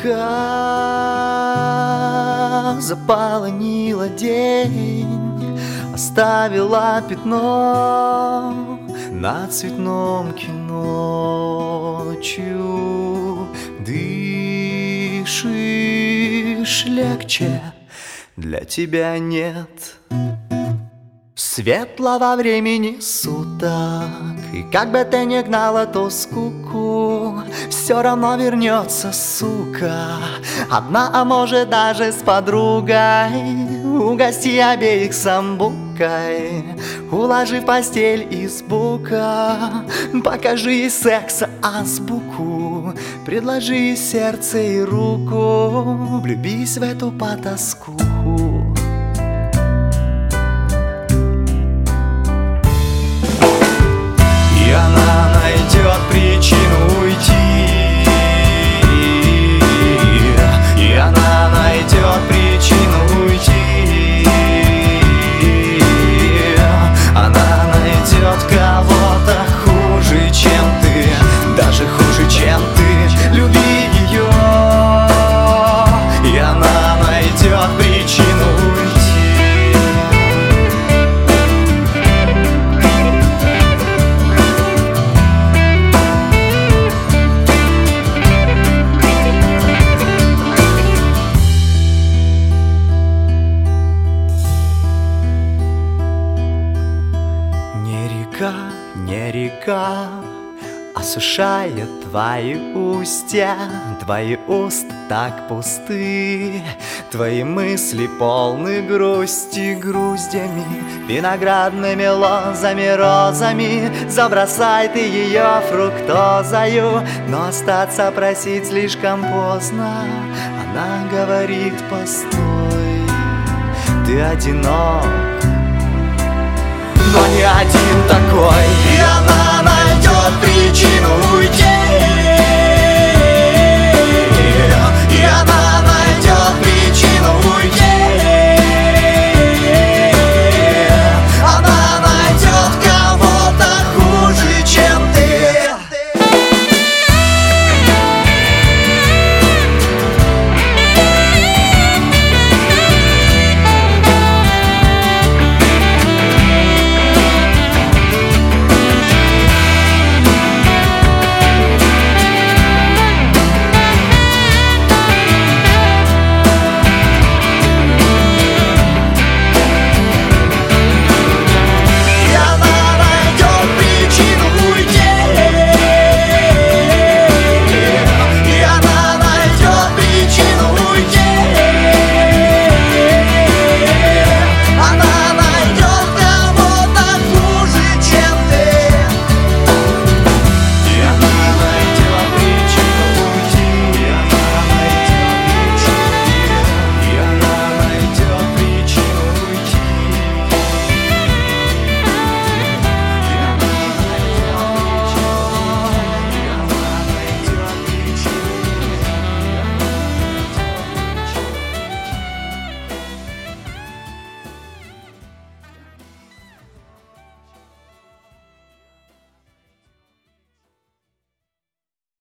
Река заполонила день, оставила пятно на цветном кино. Ночью дышишь легче, для тебя нет светлого времени суток. И как бы ты ни гнал эту скуку, все равно вернется, сука. Одна, а может даже с подругой. Угости обеих самбукой, уложи в постель из бука. Покажи ей секса азбуку, предложи ей сердце и руку. Влюбись в эту потаскуху. И она найдет причину уйти, и она найдет причину уйти. Она найдет кого-то хуже, чем ты, даже хуже, чем ты. Люби ее, и она найдет причину уйти. Не река осушает твои устья, твои уста так пусты, твои мысли полны грусти, груздями, виноградными лозами, розами. Забросай ты ее фруктозою, но остаться просить слишком поздно. Она говорит: постой, ты одинок, но не один такой. И она найдет причину уйти.